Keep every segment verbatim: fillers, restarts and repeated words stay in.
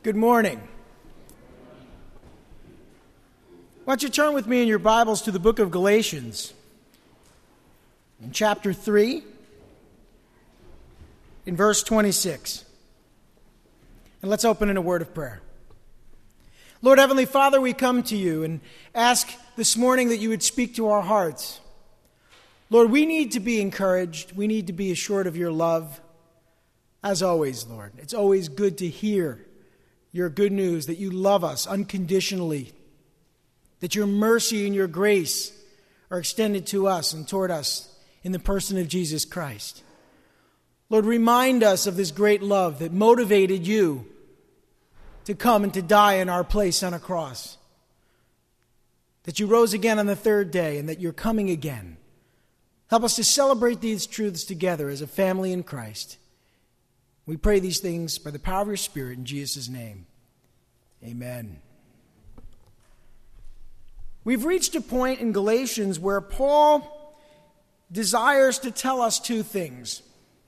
Good morning. Why don't you turn with me in your Bibles to the book of Galatians, in chapter three, in verse twenty-six. And let's open in a word of prayer. Lord Heavenly Father, we come to you and ask this morning that you would speak to our hearts. Lord, we need to be encouraged. We need to be assured of your love. As always, Lord, it's always good to hear your good news that you love us unconditionally, that your mercy and your grace are extended to us and toward us in the person of Jesus Christ. Lord, remind us of this great love that motivated you to come and to die in our place on a cross, that you rose again on the third day and that you're coming again. Help us to celebrate these truths together as a family in Christ. We pray these things by the power of your Spirit in Jesus' name. Amen. We've reached a point in Galatians where Paul desires to tell us two things.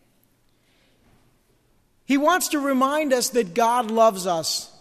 He wants to remind us that God loves us.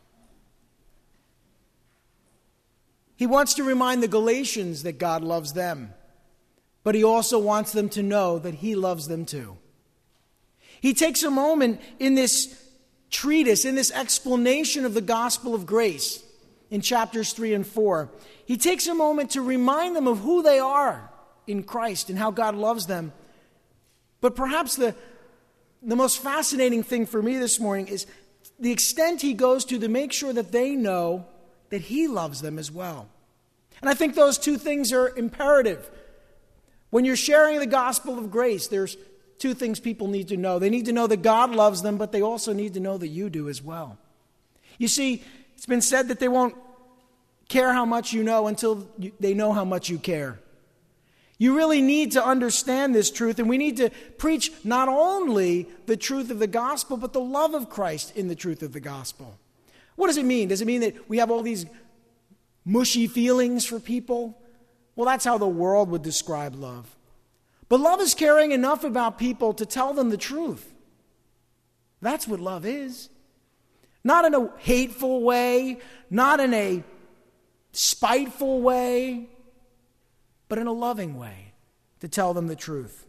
He wants to remind the Galatians that God loves them. But he also wants them to know that he loves them too. He takes a moment in this treatise, in this explanation of the gospel of grace, in chapters three and four. He takes a moment to remind them of who they are in Christ and how God loves them. But perhaps the, the most fascinating thing for me this morning is the extent he goes to to make sure that they know that he loves them as well. And I think those two things are imperative. When you're sharing the gospel of grace, there's two things people need to know. They need to know that God loves them, but they also need to know that you do as well. You see, it's been said that they won't care how much you know until you, they know how much you care. You really need to understand this truth, and we need to preach not only the truth of the gospel, but the love of Christ in the truth of the gospel. What does it mean? Does it mean that we have all these mushy feelings for people? Well, that's how the world would describe love. But love is caring enough about people to tell them the truth. That's what love is. Not in a hateful way, not in a spiteful way, but in a loving way to tell them the truth.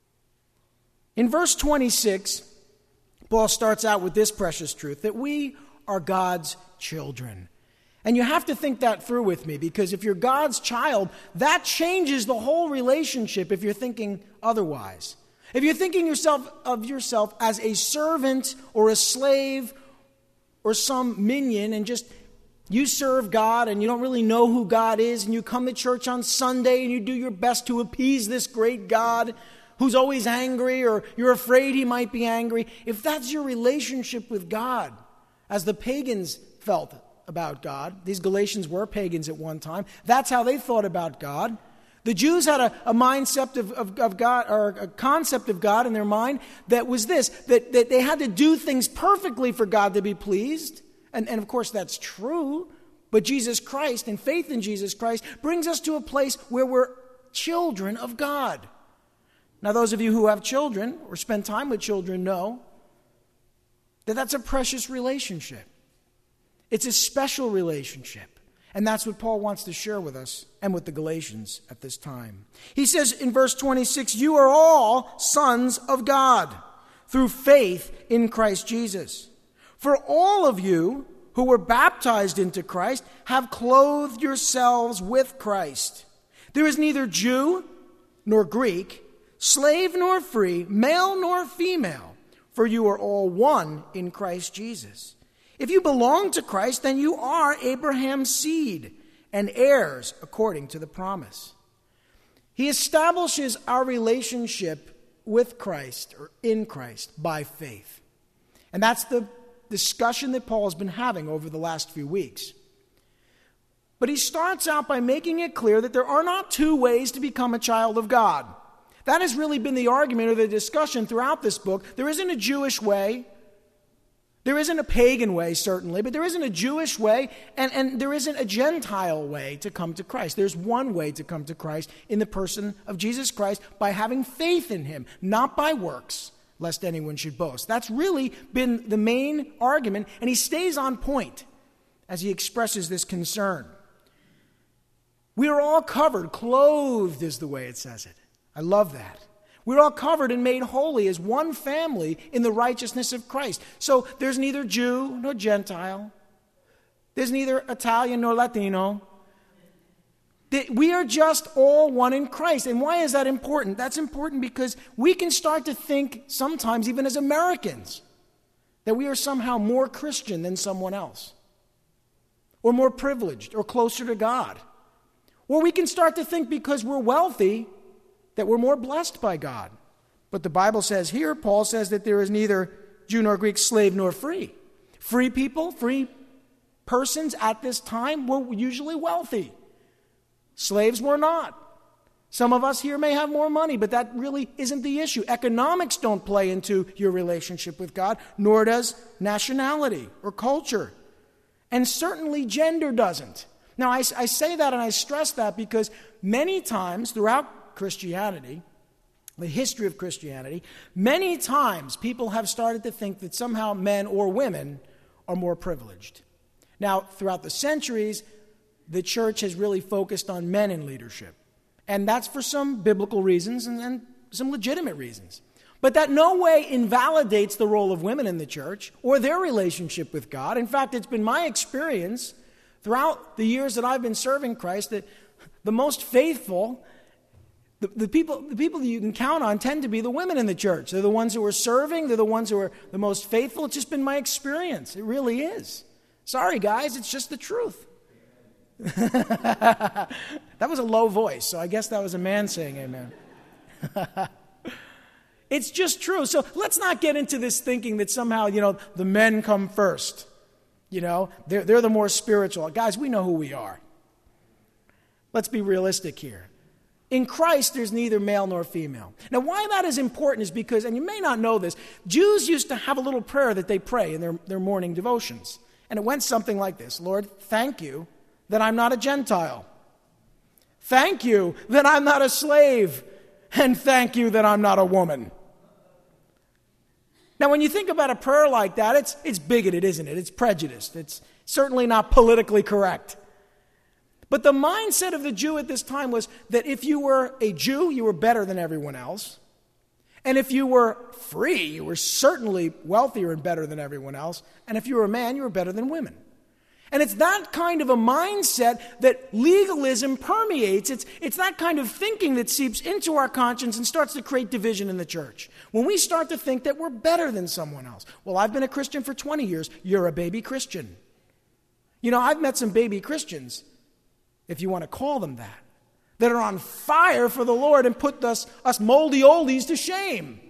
In verse twenty-six, Paul starts out with this precious truth, that we are God's children. And you have to think that through with me, because if you're God's child, that changes the whole relationship if you're thinking otherwise. If you're thinking yourself of yourself as a servant or a slave or some minion, and just you serve God and you don't really know who God is, and you come to church on Sunday and you do your best to appease this great God who's always angry, or you're afraid he might be angry, if that's your relationship with God, as the pagans felt about God. These Galatians were pagans at one time. That's how they thought about God. The Jews had a, a mindset of, of, of God, or a concept of God in their mind that was this, that, that they had to do things perfectly for God to be pleased. And, and of course that's true. But Jesus Christ and faith in Jesus Christ brings us to a place where we're children of God. Now, those of you who have children or spend time with children know that that's a precious relationship. It's a special relationship. And that's what Paul wants to share with us and with the Galatians at this time. He says in verse twenty-six, you are all sons of God through faith in Christ Jesus. For all of you who were baptized into Christ have clothed yourselves with Christ. There is neither Jew nor Greek, slave nor free, male nor female, for you are all one in Christ Jesus. If you belong to Christ, then you are Abraham's seed and heirs according to the promise. He establishes our relationship with Christ, or in Christ, by faith. And that's the discussion that Paul has been having over the last few weeks. But he starts out by making it clear that there are not two ways to become a child of God. That has really been the argument or the discussion throughout this book. There isn't a Jewish way. There isn't a pagan way, certainly, but there isn't a Jewish way, and, and there isn't a Gentile way to come to Christ. There's one way to come to Christ in the person of Jesus Christ, by having faith in him, not by works. lest anyone should boast. That's really been the main argument, and he stays on point as he expresses this concern. We are all covered, clothed is the way it says it. I love that. We're all covered and made holy as one family in the righteousness of Christ. So there's neither Jew nor Gentile. There's neither Italian nor Latino. We are just all one in Christ. And why is that important? That's important because we can start to think sometimes, even as Americans, that we are somehow more Christian than someone else, or more privileged, or closer to God. Or we can start to think because we're wealthy that we're more blessed by God. But the Bible says here, Paul says that there is neither Jew nor Greek, slave nor free. Free people, free persons at this time were usually wealthy. Slaves were not. Some of us here may have more money, but that really isn't the issue. Economics don't play into your relationship with God, nor does nationality or culture. And certainly gender doesn't. Now, I, I say that and I stress that because many times throughout Christianity, the history of Christianity, many times people have started to think that somehow men or women are more privileged. Now, throughout the centuries, the church has really focused on men in leadership. And that's for some biblical reasons and, and some legitimate reasons. But that no way invalidates the role of women in the church or their relationship with God. In fact, it's been my experience throughout the years that I've been serving Christ that the most faithful, the, the people the people that you can count on tend to be the women in the church. They're the ones who are serving. They're the ones who are the most faithful. It's just been my experience. It really is. Sorry, guys. It's just the truth. That was a low voice, so I guess that was a man saying amen. It's just true. So let's not get into this thinking that somehow, you know, the men come first. You know, they're, they're the more spiritual. Guys, we know who we are. Let's be realistic here. In Christ, there's neither male nor female. Now, why that is important is because, and you may not know this, Jews used to have a little prayer that they pray in their, their morning devotions. And it went something like this: Lord, thank you that I'm not a Gentile. Thank you that I'm not a slave. And thank you that I'm not a woman. Now, when you think about a prayer like that, it's, it's bigoted, isn't it? It's prejudiced. It's certainly not politically correct. But the mindset of the Jew at this time was that if you were a Jew, you were better than everyone else. And if you were free, you were certainly wealthier and better than everyone else. And if you were a man, you were better than women. And it's that kind of a mindset that legalism permeates. It's, it's that kind of thinking that seeps into our conscience and starts to create division in the church. When we start to think that we're better than someone else. Well, I've been a Christian for twenty years. You're a baby Christian. You know, I've met some baby Christians, if you want to call them that, that are on fire for the Lord and put us, us moldy oldies to shame.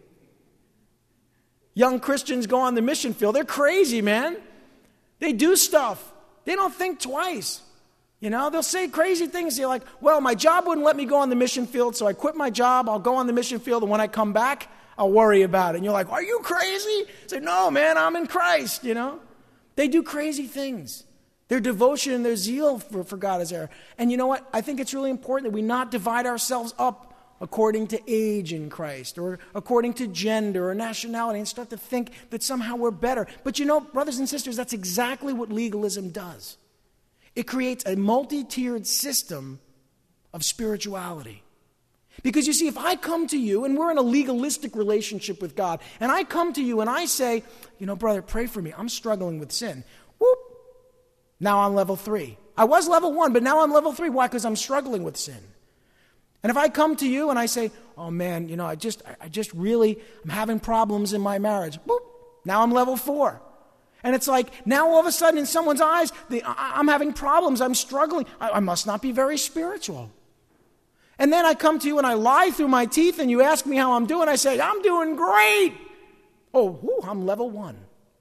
Young Christians go on the mission field. They're crazy, man. They do stuff. They don't think twice. You know, they'll say crazy things. They're like, well, my job wouldn't let me go on the mission field, so I quit my job. I'll go on the mission field, and when I come back, I'll worry about it. And you're like, are you crazy? Say, no, man, I'm in Christ, you know. They do crazy things. Their devotion and their zeal for, for God is there. And you know what? I think it's really important that we not divide ourselves up according to age in Christ or according to gender or nationality and start to think that somehow we're better. But you know, brothers and sisters, that's exactly what legalism does. It creates a multi-tiered system of spirituality. Because you see, if I come to you and we're in a legalistic relationship with God, and I come to you and I say, you know, brother, pray for me. I'm struggling with sin. Whoop. Now I'm level three. I was level one, but now I'm level three. Why? Because I'm struggling with sin. And if I come to you and I say, oh man, you know, I just, I just really, I'm having problems in my marriage. Boop, now I'm level four. And it's like, now all of a sudden in someone's eyes, the, I, I'm having problems, I'm struggling. I, I must not be very spiritual. And then I come to you and I lie through my teeth and you ask me how I'm doing. I say, I'm doing great. Oh, whew, I'm level one.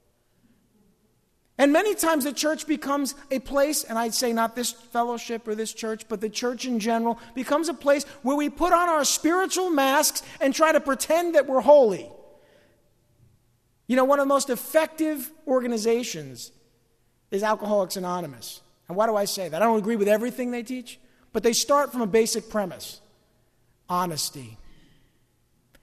And many times the church becomes a place, and I'd say not this fellowship or this church, but the church in general, becomes a place where we put on our spiritual masks and try to pretend that we're holy. You know, one of the most effective organizations is Alcoholics Anonymous. And why do I say that? I don't agree with everything they teach, but they start from a basic premise: honesty.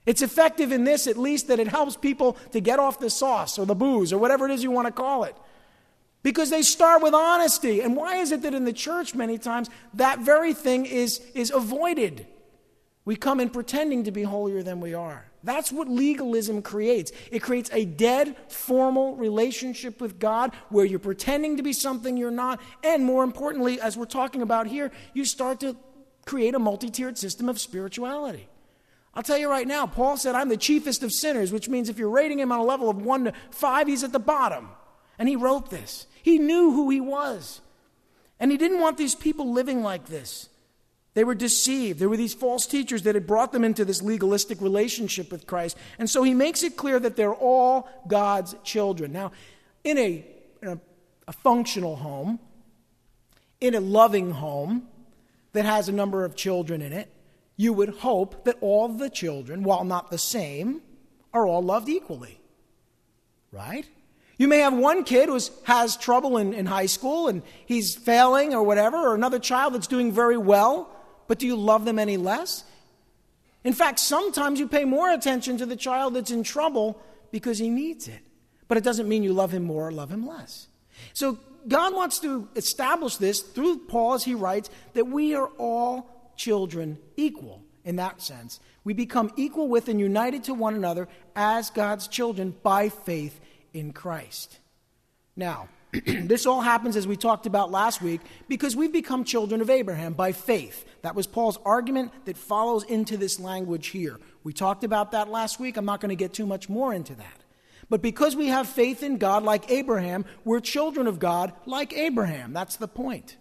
It's effective in this, at least, that it helps people to get off the sauce or the booze or whatever it is you want to call it. Because they start with honesty. And why is it that in the church many times that very thing is, is avoided? We come in pretending to be holier than we are. That's what legalism creates. It creates a dead, formal relationship with God where you're pretending to be something you're not. And more importantly, as we're talking about here, you start to create a multi-tiered system of spirituality. I'll tell you right now, Paul said, I'm the chiefest of sinners, which means if you're rating him on a level of one to five, he's at the bottom. And he wrote this. He knew who he was. And he didn't want these people living like this. They were deceived. There were these false teachers that had brought them into this legalistic relationship with Christ. And so he makes it clear that they're all God's children. Now, in a, in a, a functional home, in a loving home that has a number of children in it, you would hope that all the children, while not the same, are all loved equally. Right? You may have one kid who has trouble in, in high school and he's failing or whatever, or another child that's doing very well, but do you love them any less? In fact, sometimes you pay more attention to the child that's in trouble because he needs it. But it doesn't mean you love him more or love him less. So God wants to establish this through Paul as he writes that we are all children equal in that sense. We become equal with and united to one another as God's children by faith in Christ. Now, this all happens, as we talked about last week, because we've become children of Abraham by faith. That was Paul's argument that follows into this language here. We talked about that last week. I'm not going to get too much more into that. But because we have faith in God like Abraham, we're children of God like Abraham. That's the point.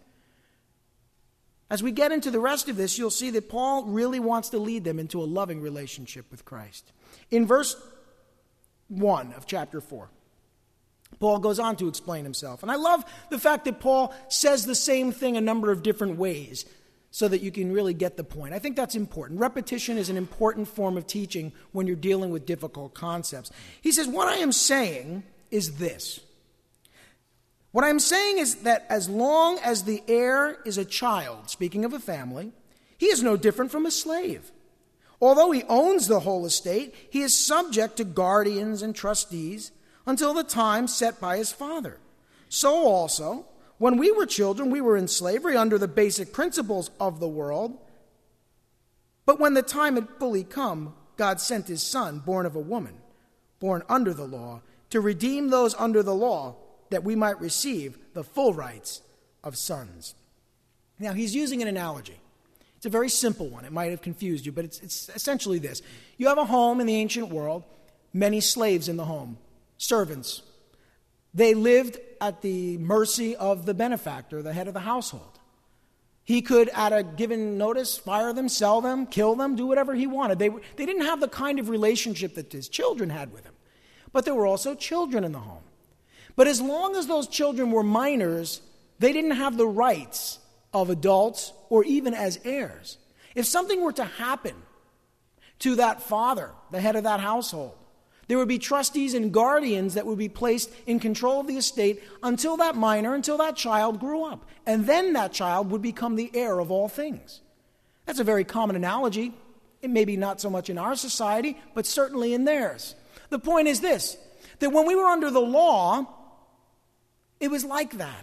As we get into the rest of this, you'll see that Paul really wants to lead them into a loving relationship with Christ. In verse one of chapter four, Paul goes on to explain himself. And I love the fact that Paul says the same thing a number of different ways so that you can really get the point. I think that's important. Repetition is an important form of teaching when you're dealing with difficult concepts. He says, what I am saying is this. What I'm saying is that as long as the heir is a child, speaking of a family, he is no different from a slave. Although he owns the whole estate, he is subject to guardians and trustees until the time set by his father. So also, when we were children, we were in slavery under the basic principles of the world. But when the time had fully come, God sent his son, born of a woman, born under the law, to redeem those under the law, that we might receive the full rights of sons. Now, he's using an analogy. It's a very simple one. It might have confused you, but it's, it's essentially this. You have a home in the ancient world, many slaves in the home, servants. They lived at the mercy of the benefactor, the head of the household. He could, at a given notice, fire them, sell them, kill them, do whatever he wanted. They, they didn't have the kind of relationship that his children had with him. But there were also children in the home. But as long as those children were minors, they didn't have the rights of adults or even as heirs. If something were to happen to that father, the head of that household, there would be trustees and guardians that would be placed in control of the estate until that minor, until that child grew up. And then that child would become the heir of all things. That's a very common analogy. It may be not so much in our society, but certainly in theirs. The point is this, that when we were under the law, it was like that.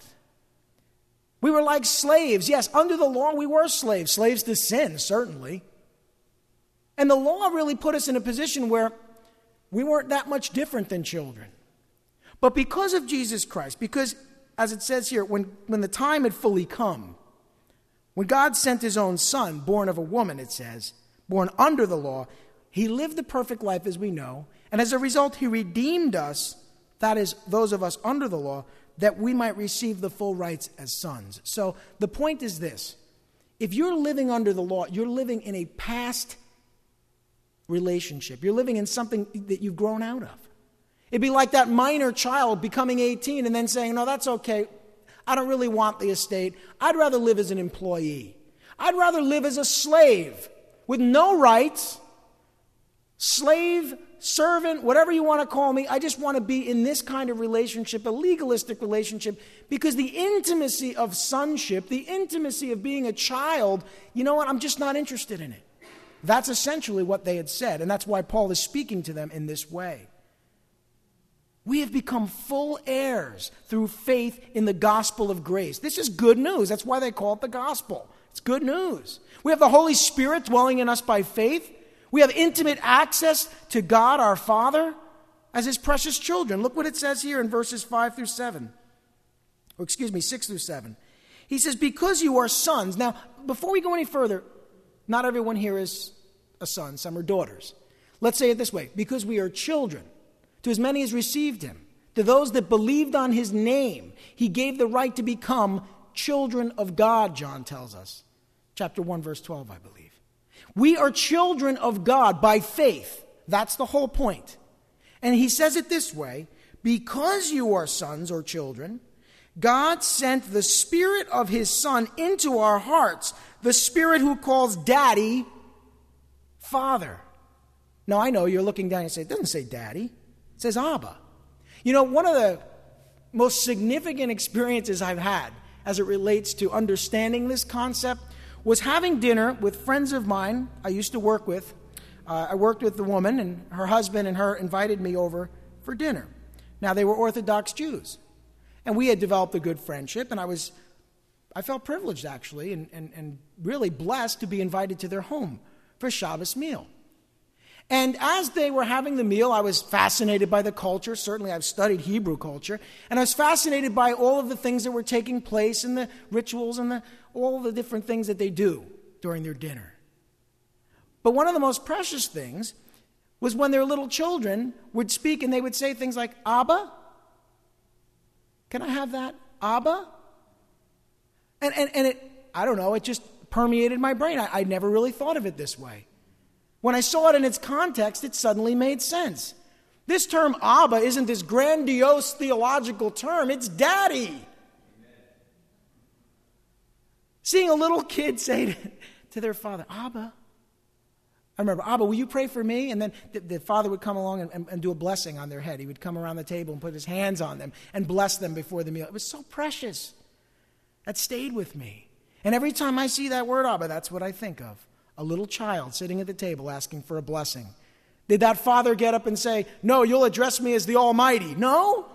We were like slaves. Yes, under the law we were slaves. Slaves to sin, certainly. And the law really put us in a position where we weren't that much different than children. But because of Jesus Christ, because, as it says here, when, when the time had fully come, when God sent his own son, born of a woman, it says, born under the law, he lived the perfect life as we know, and as a result he redeemed us, that is, those of us under the law, that we might receive the full rights as sons. So the point is this. If you're living under the law, you're living in a past relationship. You're living in something that you've grown out of. It'd be like that minor child becoming eighteen and then saying, no, that's okay. I don't really want the estate. I'd rather live as an employee. I'd rather live as a slave with no rights, slave, servant, whatever you want to call me. I just want to be in this kind of relationship, a legalistic relationship, because the intimacy of sonship, the intimacy of being a child, you know what? I'm just not interested in it. That's essentially what they had said, and that's why Paul is speaking to them in this way. We have become full heirs through faith in the gospel of grace. This is good news. That's why they call it the gospel. It's good news. We have the Holy Spirit dwelling in us by faith. We have intimate access to God our Father as his precious children. Look what it says here in verses five through seven. Or excuse me, six through seven. He says, because you are sons. Now, before we go any further, not everyone here is a son. Some are daughters. Let's say it this way. Because we are children, to as many as received him, to those that believed on his name, he gave the right to become children of God, John tells us. Chapter one, verse twelve, I believe. We are children of God by faith. That's the whole point. And he says it this way, because you are sons or children, God sent the Spirit of his Son into our hearts, the Spirit who calls Daddy, Father. Now, I know you're looking down and say, it doesn't say Daddy. It says Abba. You know, one of the most significant experiences I've had as it relates to understanding this concept was having dinner with friends of mine I used to work with. Uh, I worked with the woman, and her husband and her invited me over for dinner. Now, they were Orthodox Jews, and we had developed a good friendship, and I was, I felt privileged, actually, and, and, and really blessed to be invited to their home for a Shabbos meal. And as they were having the meal, I was fascinated by the culture. Certainly, I've studied Hebrew culture. And I was fascinated by all of the things that were taking place and the rituals and the, all the different things that they do during their dinner. But one of the most precious things was when their little children would speak and they would say things like, Abba? Can I have that? Abba? And, and, and it, I don't know, it just permeated my brain. I, I never really thought of it this way. When I saw it in its context, it suddenly made sense. This term Abba isn't this grandiose theological term. It's Daddy. Amen. Seeing a little kid say to, to their father, Abba. I remember, Abba, will you pray for me? And then the, the father would come along and, and, and do a blessing on their head. He would come around the table and put his hands on them and bless them before the meal. It was so precious. That stayed with me. And every time I see that word Abba, that's what I think of. A little child sitting at the table asking for a blessing. Did that father get up and say, no, you'll address me as the Almighty? No.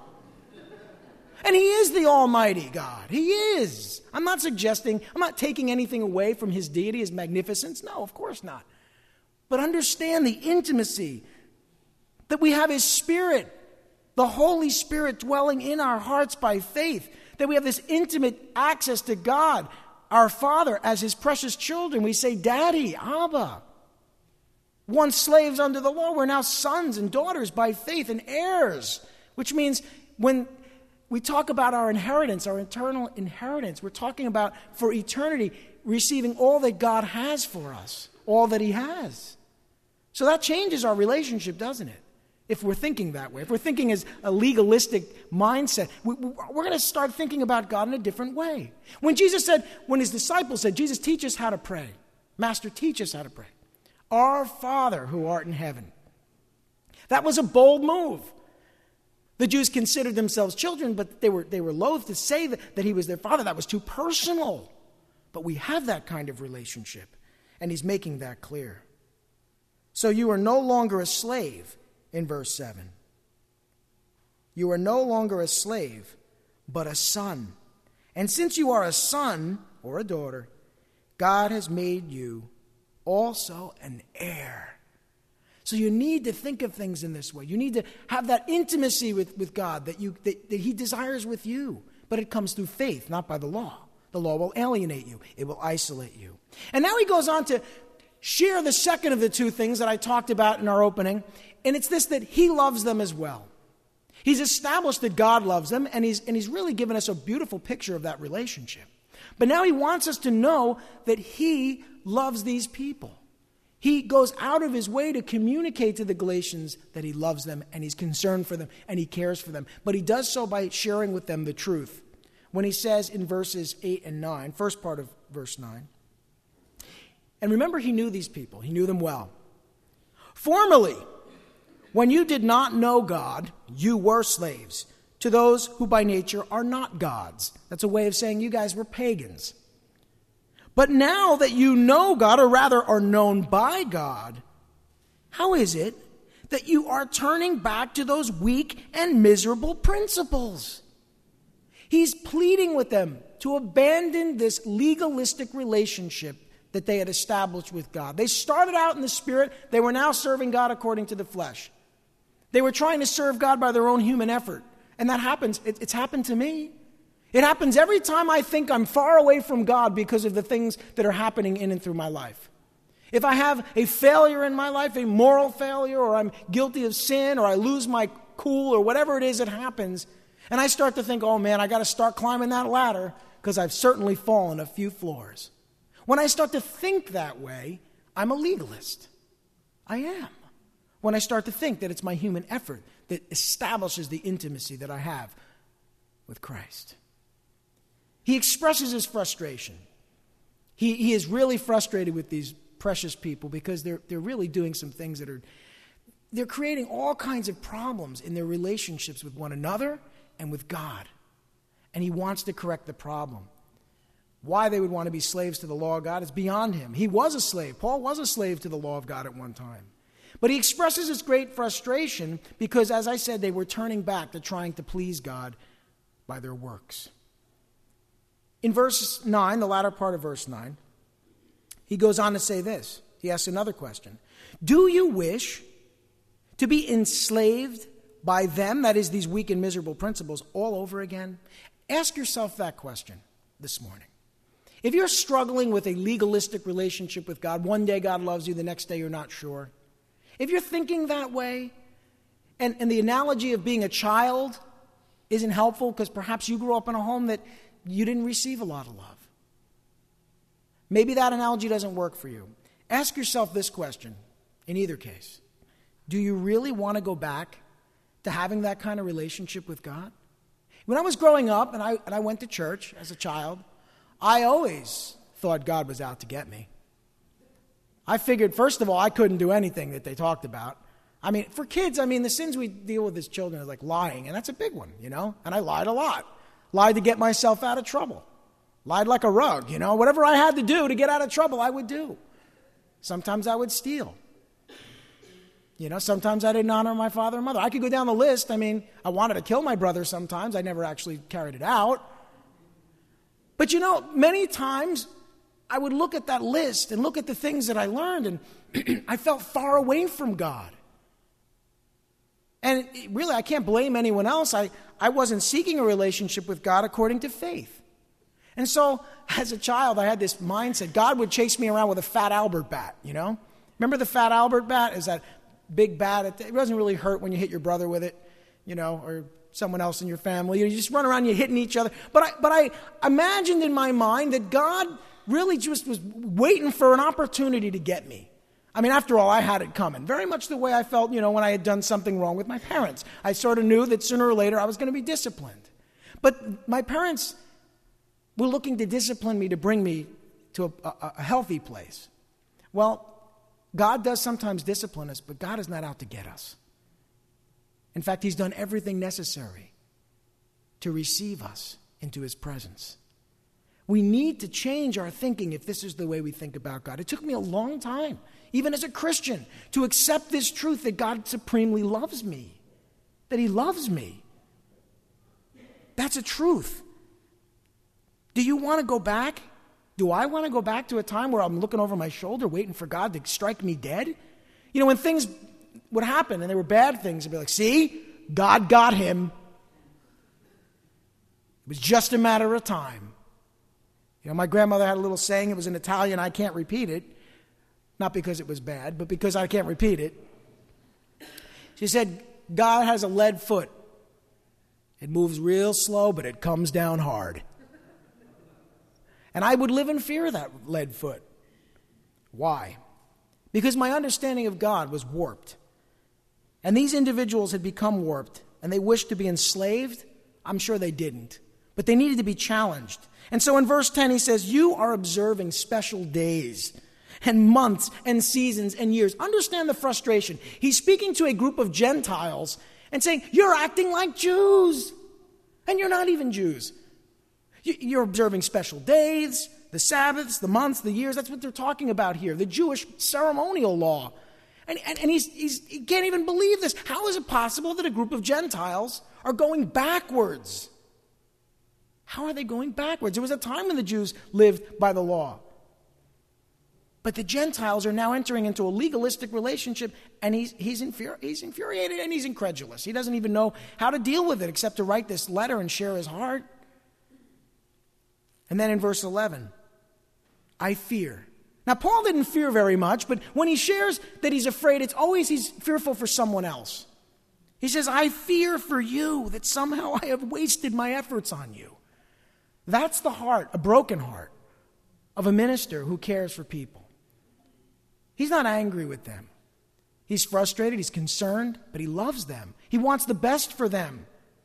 And he is the Almighty God. He is. I'm not suggesting, I'm not taking anything away from his deity, his magnificence. No, of course not. But understand the intimacy that we have his Spirit, the Holy Spirit dwelling in our hearts by faith, that we have this intimate access to God, our Father, as his precious children. We say, Daddy, Abba. Once slaves under the law, we're now sons and daughters by faith and heirs, which means when we talk about our inheritance, our eternal inheritance, we're talking about for eternity receiving all that God has for us, all that he has. So that changes our relationship, doesn't it? If we're thinking that way, if we're thinking as a legalistic mindset, we, we're going to start thinking about God in a different way. When Jesus said, when his disciples said, Jesus, teach us how to pray. Master, teach us how to pray. Our Father who art in heaven. That was a bold move. The Jews considered themselves children, but they were, they were loath to say that, that he was their father. That was too personal. But we have that kind of relationship, and he's making that clear. So you are no longer a slave. In verse seven, you are no longer a slave, but a son. And since you are a son or a daughter, God has made you also an heir. So you need to think of things in this way. You need to have that intimacy with, with God that, you, that, that he desires with you. But it comes through faith, not by the law. The law will alienate you. It will isolate you. And now he goes on to share the second of the two things that I talked about in our opening. And it's this, that he loves them as well. He's established that God loves them, and he's, and he's really given us a beautiful picture of that relationship. But now he wants us to know that he loves these people. He goes out of his way to communicate to the Galatians that he loves them, and he's concerned for them, and he cares for them. But he does so by sharing with them the truth. When he says in verses eight and nine, first part of verse nine, and remember, he knew these people. He knew them well. Formerly, when you did not know God, you were slaves to those who by nature are not gods. That's a way of saying you guys were pagans. But now that you know God, or rather are known by God, how is it that you are turning back to those weak and miserable principles? He's pleading with them to abandon this legalistic relationship that they had established with God. They started out in the Spirit. They were now serving God according to the flesh. They were trying to serve God by their own human effort. And that happens. It, it's happened to me. It happens every time I think I'm far away from God because of the things that are happening in and through my life. If I have a failure in my life, a moral failure, or I'm guilty of sin, or I lose my cool, or whatever it is that happens, and I start to think, oh man, I got to start climbing that ladder because I've certainly fallen a few floors. When I start to think that way, I'm a legalist. I am. When I start to think that it's my human effort that establishes the intimacy that I have with Christ. He expresses his frustration. He, he is really frustrated with these precious people because they're, they're really doing some things that are, they're creating all kinds of problems in their relationships with one another and with God. And he wants to correct the problem. Why they would want to be slaves to the law of God is beyond him. He was a slave. Paul was a slave to the law of God at one time. But he expresses his great frustration because, as I said, they were turning back to trying to please God by their works. In verse nine, the latter part of verse nine, he goes on to say this. He asks another question. Do you wish to be enslaved by them, that is, these weak and miserable principles, all over again? Ask yourself that question this morning. If you're struggling with a legalistic relationship with God, one day God loves you, the next day you're not sure. If you're thinking that way, and, and the analogy of being a child isn't helpful because perhaps you grew up in a home that you didn't receive a lot of love. Maybe that analogy doesn't work for you. Ask yourself this question in either case. Do you really want to go back to having that kind of relationship with God? When I was growing up and I, and I went to church as a child, I always thought God was out to get me. I figured, first of all, I couldn't do anything that they talked about. I mean, for kids, I mean, the sins we deal with as children are like lying, and that's a big one, you know? And I lied a lot. Lied to get myself out of trouble. Lied like a rug, you know? Whatever I had to do to get out of trouble, I would do. Sometimes I would steal. You know, sometimes I didn't honor my father and mother. I could go down the list. I mean, I wanted to kill my brother sometimes. I never actually carried it out. But you know, many times I would look at that list and look at the things that I learned, and I felt far away from God. And really, I can't blame anyone else. I, I wasn't seeking a relationship with God according to faith. And so, as a child, I had this mindset. God would chase me around with a Fat Albert bat, you know? Remember the Fat Albert bat? Is that big bat? It doesn't really hurt when you hit your brother with it, you know, or someone else in your family. You just run around, you're hitting each other. But I, but I imagined in my mind that God really just was waiting for an opportunity to get me. I mean, after all, I had it coming. Very much the way I felt, you know, when I had done something wrong with my parents. I sort of knew that sooner or later I was going to be disciplined. But my parents were looking to discipline me to bring me to a, a, a healthy place. Well, God does sometimes discipline us, but God is not out to get us. In fact, he's done everything necessary to receive us into his presence. We need to change our thinking if this is the way we think about God. It took me a long time, even as a Christian, to accept this truth that God supremely loves me, that he loves me. That's a truth. Do you want to go back? Do I want to go back to a time where I'm looking over my shoulder waiting for God to strike me dead? You know, when things would happen and they were bad things, I'd be like, see, God got him. It was just a matter of time. You know, my grandmother had a little saying, it was in Italian, I can't repeat it. Not because it was bad, but because I can't repeat it. She said, God has a lead foot. It moves real slow, but it comes down hard. And I would live in fear of that lead foot. Why? Because my understanding of God was warped. And these individuals had become warped, and they wished to be enslaved. I'm sure they didn't. But they needed to be challenged. And so in verse ten, he says, you are observing special days and months and seasons and years. Understand the frustration. He's speaking to a group of Gentiles and saying, you're acting like Jews, and you're not even Jews. You're observing special days, the Sabbaths, the months, the years. That's what they're talking about here, the Jewish ceremonial law. And, and, and he's, he's, he can't even believe this. How is it possible that a group of Gentiles are going backwards? How are they going backwards? There was a time when the Jews lived by the law. But the Gentiles are now entering into a legalistic relationship, and he's, he's, infuri- he's infuriated and he's incredulous. He doesn't even know how to deal with it except to write this letter and share his heart. And then in verse eleven, I fear. Now, Paul didn't fear very much, but when he shares that he's afraid, it's always he's fearful for someone else. He says, I fear for you that somehow I have wasted my efforts on you. That's the heart, a broken heart, of a minister who cares for people. He's not angry with them. He's frustrated, he's concerned, but he loves them. He wants the best for them.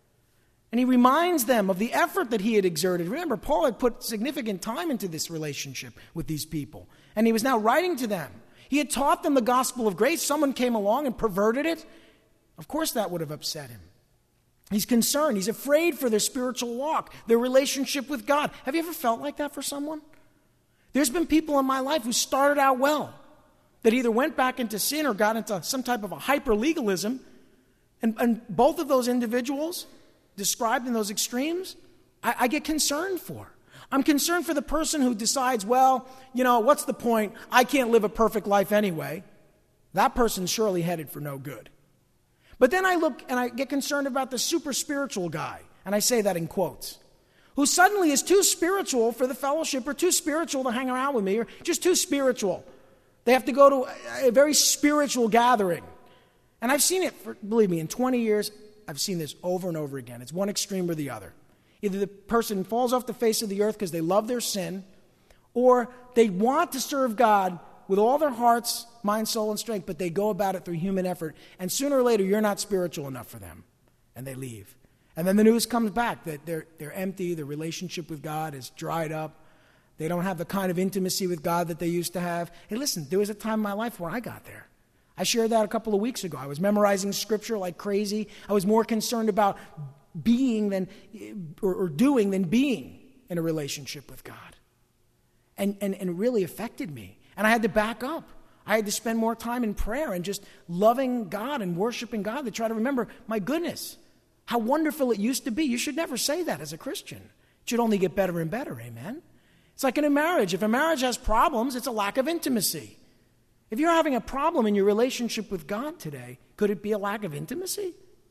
And he reminds them of the effort that he had exerted. Remember, Paul had put significant time into this relationship with these people. And he was now writing to them. He had taught them the gospel of grace. Someone came along and perverted it. Of course that would have upset him. He's concerned. He's afraid for their spiritual walk, their relationship with God. Have you ever felt like that for someone? There's been people in my life who started out well, that either went back into sin or got into some type of a hyper-legalism. And, and both of those individuals described in those extremes, I, I get concerned for. I'm concerned for the person who decides, well, you know, what's the point? I can't live a perfect life anyway. That person's surely headed for no good. But then I look and I get concerned about the super spiritual guy, and I say that in quotes, who suddenly is too spiritual for the fellowship or too spiritual to hang around with me or just too spiritual. They have to go to a very spiritual gathering. And I've seen it, for, believe me, in twenty years, I've seen this over and over again. It's one extreme or the other. Either the person falls off the face of the earth because they love their sin, or they want to serve God with all their hearts, mind, soul, and strength, but they go about it through human effort. And sooner or later, you're not spiritual enough for them. And they leave. And then the news comes back that they're, they're empty, their relationship with God is dried up. They don't have the kind of intimacy with God that they used to have. Hey, listen, there was a time in my life where I got there. I shared that a couple of weeks ago. I was memorizing scripture like crazy. I was more concerned about being than, or, or doing than being in a relationship with God. And, and, and it really affected me. And I had to back up. I had to spend more time in prayer and just loving God and worshiping God to try to remember, my goodness, how wonderful it used to be. You should never say that as a Christian. It should only get better and better, amen? It's like in a marriage. If a marriage has problems, it's a lack of intimacy. If you're having a problem in your relationship with God today, could it be a lack of intimacy?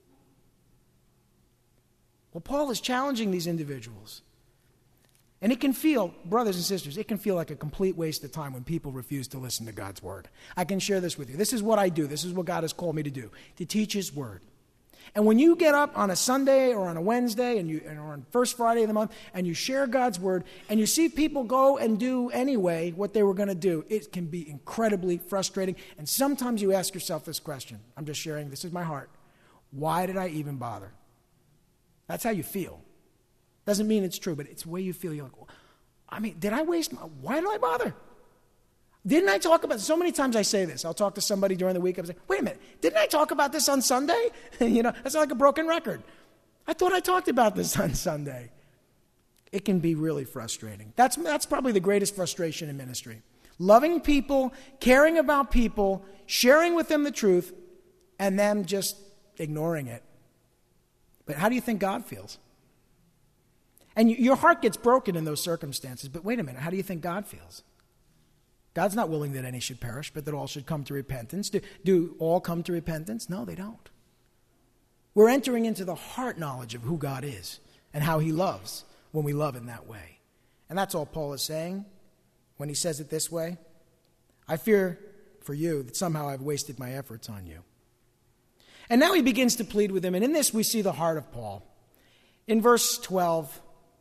Well, Paul is challenging these individuals. And it can feel, brothers and sisters, it can feel like a complete waste of time when people refuse to listen to God's word. I can share this with you. This is what I do. This is what God has called me to do, to teach his word. And when you get up on a Sunday or on a Wednesday and you, or on first Friday of the month and you share God's word and you see people go and do anyway what they were going to do, it can be incredibly frustrating. And sometimes you ask yourself this question. I'm just sharing, this is my heart. Why did I even bother? That's how you feel. Doesn't mean it's true, but it's the way you feel. You're like, well, I mean, did I waste my, why did I bother? Didn't I talk about, so many times I say this. I'll talk to somebody during the week. I'm like, wait a minute, didn't I talk about this on Sunday? You know, that's like a broken record. I thought I talked about this on Sunday. It can be really frustrating. That's, that's probably the greatest frustration in ministry. Loving people, caring about people, sharing with them the truth, and them just ignoring it. But how do you think God feels? And you, your heart gets broken in those circumstances. But wait a minute, how do you think God feels? God's not willing that any should perish, but that all should come to repentance. Do, do all come to repentance? No, they don't. We're entering into the heart knowledge of who God is and how he loves when we love in that way. And that's all Paul is saying when he says it this way. I fear for you that somehow I've wasted my efforts on you. And now he begins to plead with him. And in this we see the heart of Paul. In verse twelve,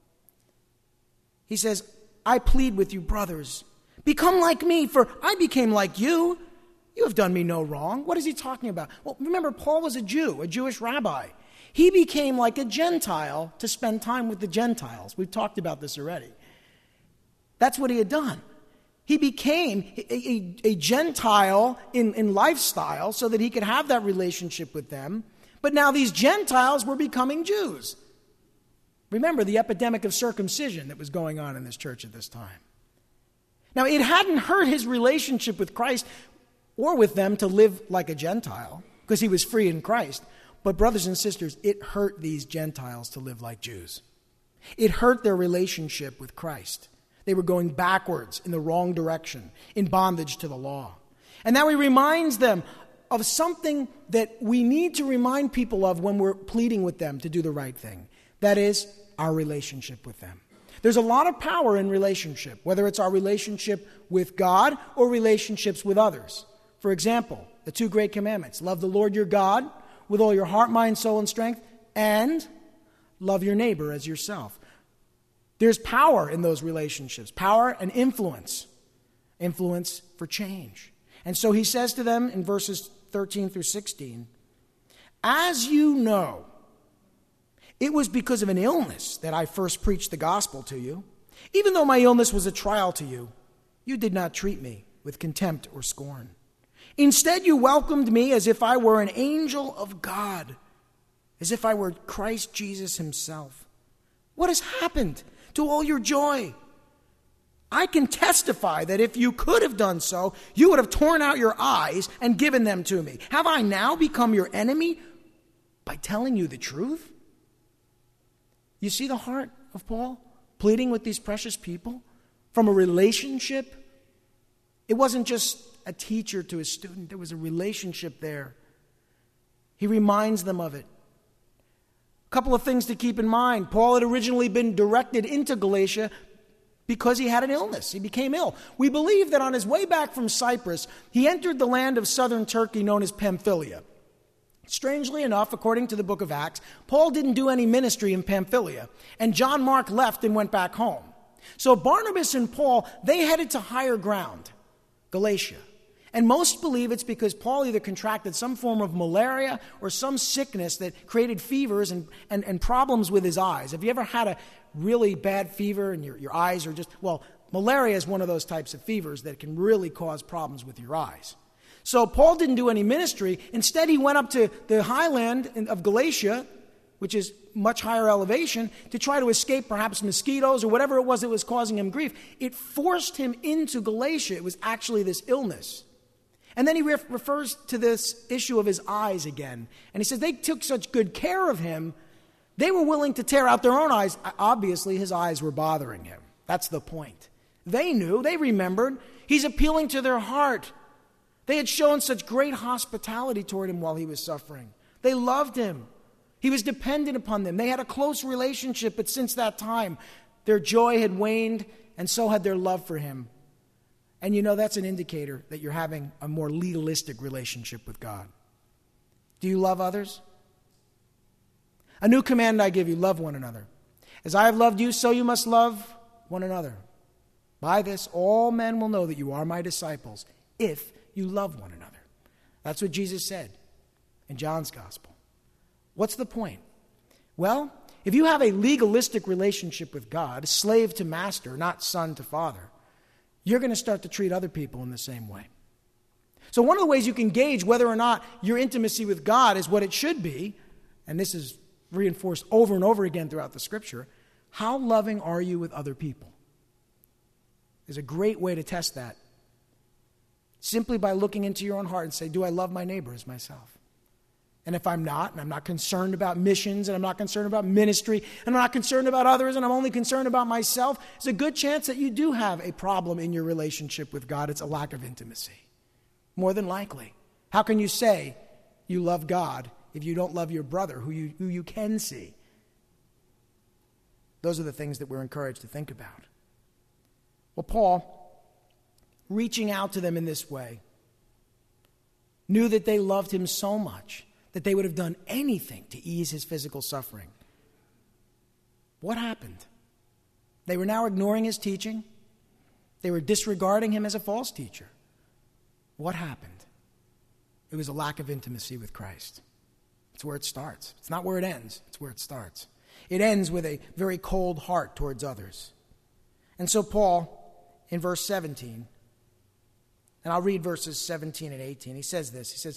he says, I plead with you, brothers, become like me, for I became like you. You have done me no wrong. What is he talking about? Well, remember, Paul was a Jew, a Jewish rabbi. He became like a Gentile to spend time with the Gentiles. We've talked about this already. That's what he had done. He became a, a, a Gentile in, in lifestyle so that he could have that relationship with them. But now these Gentiles were becoming Jews. Remember the epidemic of circumcision that was going on in this church at this time. Now, it hadn't hurt his relationship with Christ or with them to live like a Gentile, because he was free in Christ. But brothers and sisters, it hurt these Gentiles to live like Jews. It hurt their relationship with Christ. They were going backwards in the wrong direction, in bondage to the law. And now he reminds them of something that we need to remind people of when we're pleading with them to do the right thing. That is, our relationship with them. There's a lot of power in relationship, whether it's our relationship with God or relationships with others. For example, the two great commandments: love the Lord your God with all your heart, mind, soul, and strength, and love your neighbor as yourself. There's power in those relationships, power and influence, influence for change. And so he says to them in verses thirteen through sixteen, as you know, it was because of an illness that I first preached the gospel to you. Even though my illness was a trial to you, you did not treat me with contempt or scorn. Instead, you welcomed me as if I were an angel of God, as if I were Christ Jesus himself. What has happened to all your joy? I can testify that if you could have done so, you would have torn out your eyes and given them to me. Have I now become your enemy by telling you the truth? You see the heart of Paul pleading with these precious people from a relationship? It wasn't just a teacher to a student. There was a relationship there. He reminds them of it. A couple of things to keep in mind. Paul had originally been directed into Galatia because he had an illness. He became ill. We believe that on his way back from Cyprus, he entered the land of southern Turkey known as Pamphylia. Strangely enough, according to the book of Acts, Paul didn't do any ministry in Pamphylia, and John Mark left and went back home. So Barnabas and Paul, they headed to higher ground, Galatia. And most believe it's because Paul either contracted some form of malaria or some sickness that created fevers and, and, and problems with his eyes. Have you ever had a really bad fever and your, your eyes are just, well, malaria is one of those types of fevers that can really cause problems with your eyes. So Paul didn't do any ministry. Instead, he went up to the highland of Galatia, which is much higher elevation, to try to escape perhaps mosquitoes or whatever it was that was causing him grief. It forced him into Galatia. It was actually this illness. And then he re- refers to this issue of his eyes again. And he says they took such good care of him, they were willing to tear out their own eyes. Obviously, his eyes were bothering him. That's the point. They knew, they remembered. He's appealing to their heart. They had shown such great hospitality toward him while he was suffering. They loved him. He was dependent upon them. They had a close relationship, but since that time, their joy had waned, and so had their love for him. And you know, that's an indicator that you're having a more legalistic relationship with God. Do you love others? A new command I give you, love one another. As I have loved you, so you must love one another. By this, all men will know that you are my disciples, if you love one another. That's what Jesus said in John's gospel. What's the point? Well, if you have a legalistic relationship with God, slave to master, not son to father, you're going to start to treat other people in the same way. So one of the ways you can gauge whether or not your intimacy with God is what it should be, and this is reinforced over and over again throughout the scripture, how loving are you with other people? There's a great way to test that. Simply by looking into your own heart and say, do I love my neighbor as myself? And if I'm not, and I'm not concerned about missions, and I'm not concerned about ministry, and I'm not concerned about others, and I'm only concerned about myself, there's a good chance that you do have a problem in your relationship with God. It's a lack of intimacy. More than likely. How can you say you love God if you don't love your brother who you, who you can see? Those are the things that we're encouraged to think about. Well, Paul, reaching out to them in this way, knew that they loved him so much that they would have done anything to ease his physical suffering. What happened? They were now ignoring his teaching. They were disregarding him as a false teacher. What happened? It was a lack of intimacy with Christ. It's where it starts. It's not where it ends. It's where it starts. It ends with a very cold heart towards others. And so Paul, in verse seventeen, and I'll read verses seventeen and eighteen. He says this. He says,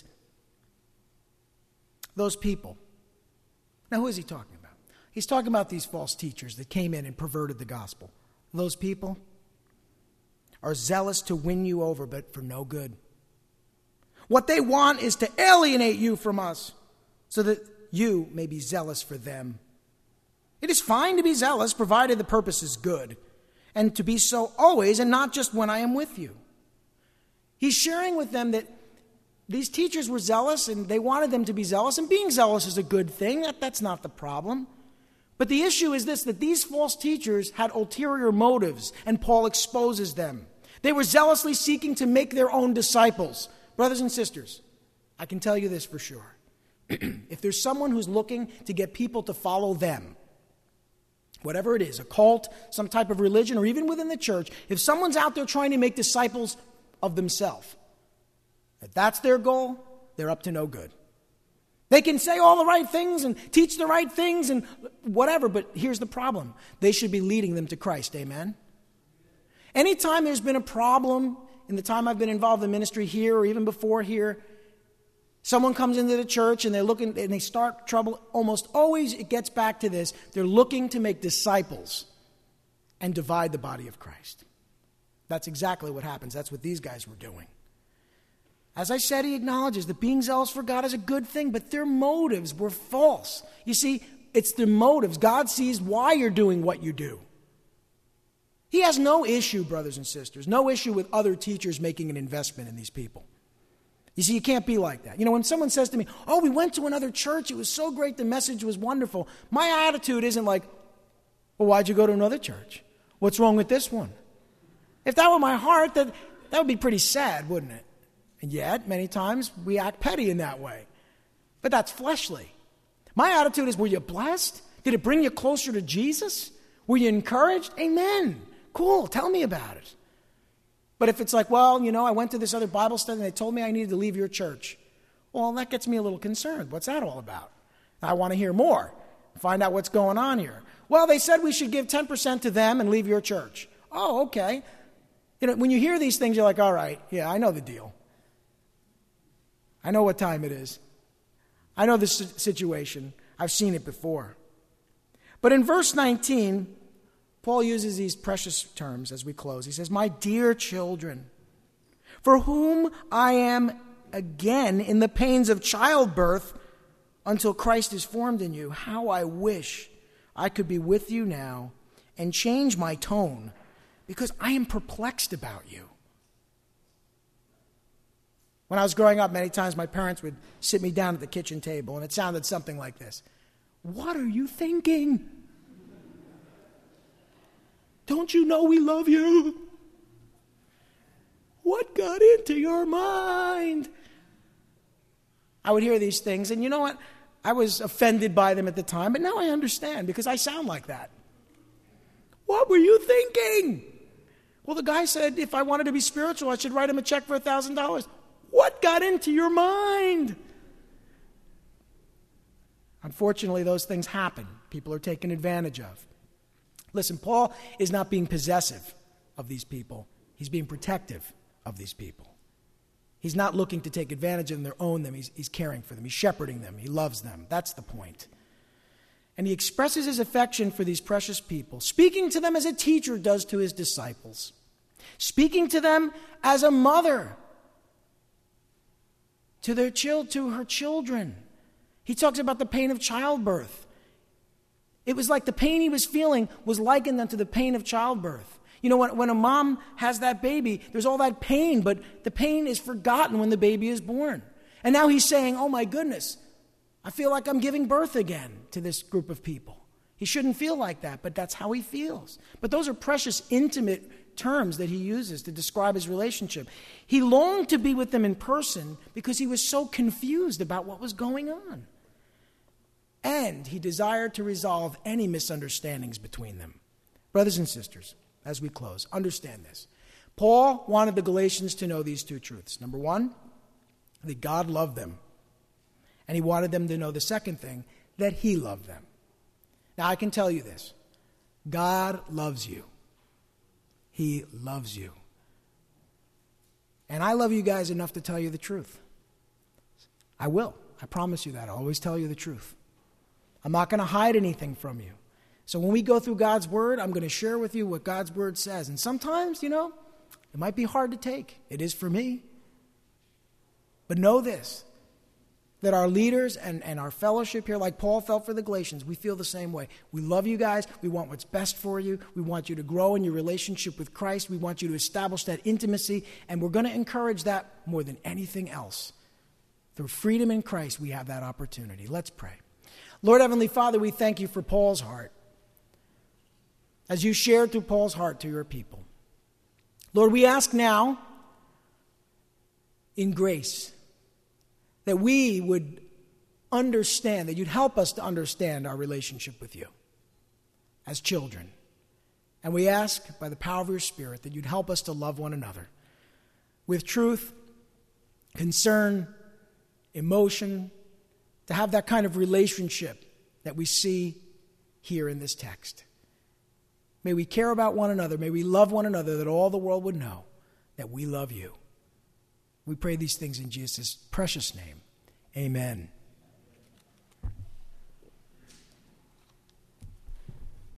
those people. Now, who is he talking about? He's talking about these false teachers that came in and perverted the gospel. Those people. are zealous to win you over, but for no good. What they want is to alienate you from us, so that you may be zealous for them. It is fine to be zealous, provided the purpose is good, and to be so always, and not just when I am with you. He's sharing with them that these teachers were zealous, and they wanted them to be zealous, and being zealous is a good thing. That, that's not the problem. But the issue is this, that these false teachers had ulterior motives, and Paul exposes them. They were zealously seeking to make their own disciples. Brothers and sisters, I can tell you this for sure. If there's someone who's looking to get people to follow them, whatever it is, a cult, some type of religion, or even within the church, if someone's out there trying to make disciples of themselves, if that's their goal, they're up to no good. They can say all the right things and teach the right things and whatever, but here's the problem. They should be leading them to Christ, amen? Anytime there's been a problem in the time I've been involved in ministry here or even before here, someone comes into the church and they're looking and they start trouble, almost always it gets back to this. They're looking to make disciples and divide the body of Christ. That's exactly what happens. That's what these guys were doing. As I said, he acknowledges that being zealous for God is a good thing, but their motives were false. You see, it's their motives. God sees why you're doing what you do. He has no issue, brothers and sisters, no issue with other teachers making an investment in these people. You see, you can't be like that. You know, when someone says to me, oh, we went to another church, it was so great, the message was wonderful, my attitude isn't like, well, why'd you go to another church? What's wrong with this one? If that were my heart, that, that would be pretty sad, wouldn't it? And yet, many times, we act petty in that way. But that's fleshly. My attitude is, were you blessed? Did it bring you closer to Jesus? Were you encouraged? Amen. Cool, tell me about it. But if it's like, well, you know, I went to this other Bible study and they told me I needed to leave your church. Well, that gets me a little concerned. What's that all about? I want to hear more. Find out what's going on here. Well, they said we should give ten percent to them and leave your church. Oh, okay. You know, when you hear these things, you're like, all right, yeah, I know the deal. I know what time it is. I know this situation. I've seen it before. But in verse nineteen, Paul uses these precious terms as we close. He says, my dear children, for whom I am again in the pains of childbirth until Christ is formed in you, how I wish I could be with you now and change my tone, because I am perplexed about you. When I was growing up, many times my parents would sit me down at the kitchen table, and it sounded something like this. What are you thinking? Don't you know we love you? What got into your mind? I would hear these things, and you know what? I was offended by them at the time, but now I understand, because I sound like that. What were you thinking? Well, the guy said if I wanted to be spiritual, I should write him a check for one thousand dollars. What got into your mind? Unfortunately, those things happen. People are taken advantage of. Listen, Paul is not being possessive of these people. He's being protective of these people. He's not looking to take advantage of them or own them. He's, he's caring for them. He's shepherding them. He loves them. That's the point. And he expresses his affection for these precious people, speaking to them as a teacher does to his disciples, speaking to them as a mother to their child, to her children. He talks about the pain of childbirth. It was like the pain he was feeling was likened then to the pain of childbirth. You know, when, when a mom has that baby, there's all that pain, but the pain is forgotten when the baby is born. And now he's saying, oh my goodness, I feel like I'm giving birth again to this group of people. He shouldn't feel like that, but that's how he feels. But those are precious, intimate terms that he uses to describe his relationship. He longed to be with them in person because he was so confused about what was going on. And he desired to resolve any misunderstandings between them. Brothers and sisters, as we close, understand this. Paul wanted the Galatians to know these two truths. Number one, that God loved them. And he wanted them to know the second thing, that he loved them. Now, I can tell you this. God loves you. He loves you. And I love you guys enough to tell you the truth. I will. I promise you that. I'll always tell you the truth. I'm not going to hide anything from you. So when we go through God's Word, I'm going to share with you what God's Word says. And sometimes, you know, It might be hard to take. It is for me. But know this, that our leaders and, and our fellowship here, like Paul felt for the Galatians, we feel the same way. We love you guys. We want what's best for you. We want you to grow in your relationship with Christ. We want you to establish that intimacy, and we're going to encourage that more than anything else. Through freedom in Christ, we have that opportunity. Let's pray. Lord Heavenly Father, we thank you for Paul's heart, as you shared through Paul's heart to your people. Lord, we ask now, in grace, that we would understand, that you'd help us to understand our relationship with you as children. And we ask, by the power of your Spirit, that you'd help us to love one another with truth, concern, emotion, to have that kind of relationship that we see here in this text. May we care about one another. May we love one another, that all the world would know that we love you. We pray these things in Jesus' precious name. Amen.